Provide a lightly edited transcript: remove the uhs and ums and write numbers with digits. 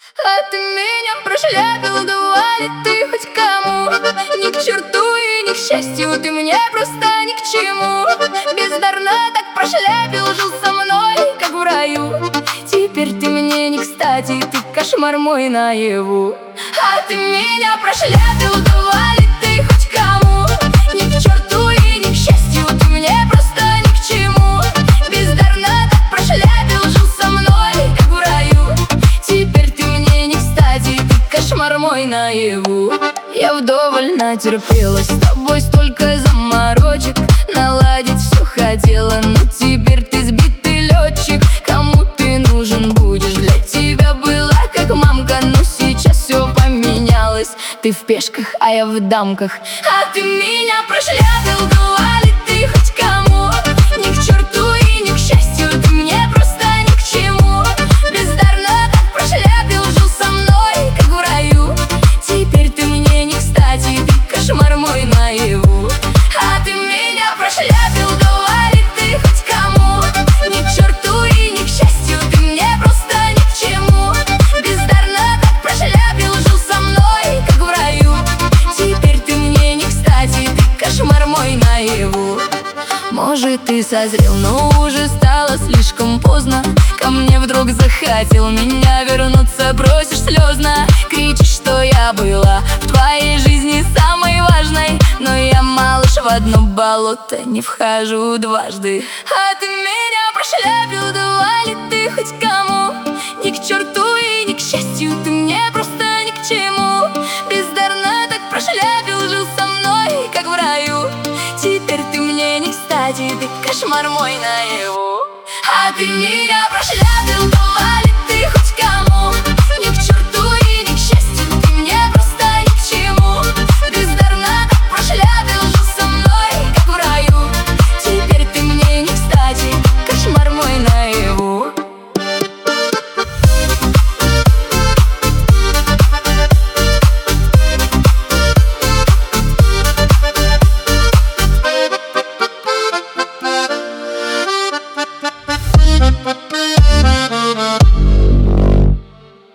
А ты меня прошляпил, говорит ты хоть кому. Ни к черту и ни к счастью, ты мне просто ни к чему. Бездарно так прошляпил, жил со мной, как в раю. Теперь ты мне не кстати, ты кошмар мой наяву. А ты меня прошляпил, говорит ты хоть кому. Ни к черту и ни к счастью, ты мне просто ни к чему. Бездарно так прошляпил, жил со мной, как в раю. Теперь ты мне не кстати, ты кошмар мой наяву. Я вдоволь натерпелась, с тобой столько заморочек. Наладить все хотела, но теперь ты сбитый летчик. Кому ты нужен будешь? Для тебя была как мамка, но сейчас все поменялось. Ты в пешках, а я в дамках. А ты меня прошляпил, говорит ты хоть кому. Ни к черту и ни к счастью, ты мне просто ни к чему. Бездарно так прошляпил, жил со мной, как в раю. Теперь ты мне не кстати, ты кошмар мой наяву. А ты меня прошляпил, говорит ты хоть кому. Ни к черту и ни к счастью, ты мне просто ни к чему. Бездарно так прошляпил, жил со мной, как в раю. Теперь ты мне не кстати, ты кошмар мой наяву. Может, ты созрел, но уже стало слишком поздно. Ко мне вдруг захотел меня вернуться, просишь слезно. Кричишь, что я была в твоей жизни самой важной. Но я, малыш, в одно болото не вхожу дважды. А ты меня прошляпил, говорит ты хоть кому. Ни к черту и ни к счастью, ты мне просто ни к чему. Бездарно так прошляпил, жил со мной, как в раю. Теперь ты мне не кстати, ты кошмар мой наяву. А ты меня прошляпил, говорит ты хоть кому.